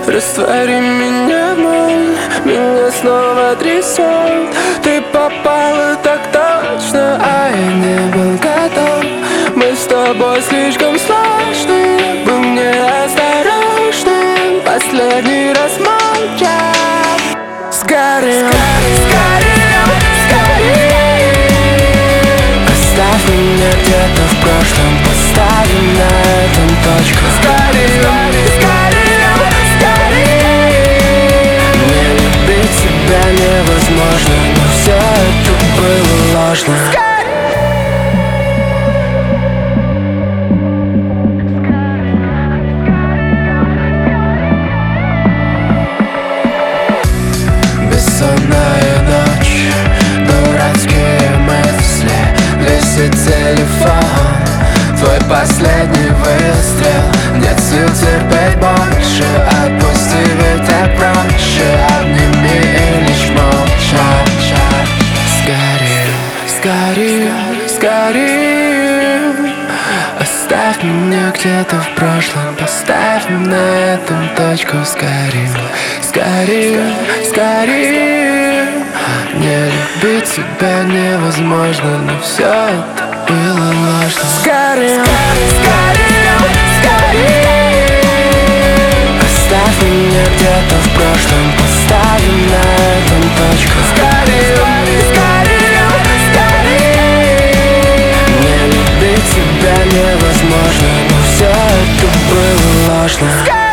Раствори меня в ноль, меня снова трясет. Ты попала так точно, а я не был готов. Мы с тобой слишком сложны, будь неосторожным. Последний раз молча. Сгорим, сгорим, сгорим. Оставь меня где-то в прошлом, поставим на этом точку. Сгорим, сгорим, сгорим. Не любить тебя невозможно, но все это было ложно. Бессонная ночь, дурацкие мысли, висит телефон, твой последний выстрел. Нет сил терпеть больше, отпусти, ведь так проще. Обними и лишь молча. Сгорим, сгорим, сгорим. Оставь меня где-то в прошлом, поставь на этом точку. Сгорим, сгорим, сгорим. Не любить тебя невозможно, но все это было ложно. Сгорим, сгорим, сгорим. Оставь меня где-то в прошлом, поставим на этом точку. Сгорим, сгорим, сгорим. Не любить тебя невозможно, но все это было ложно.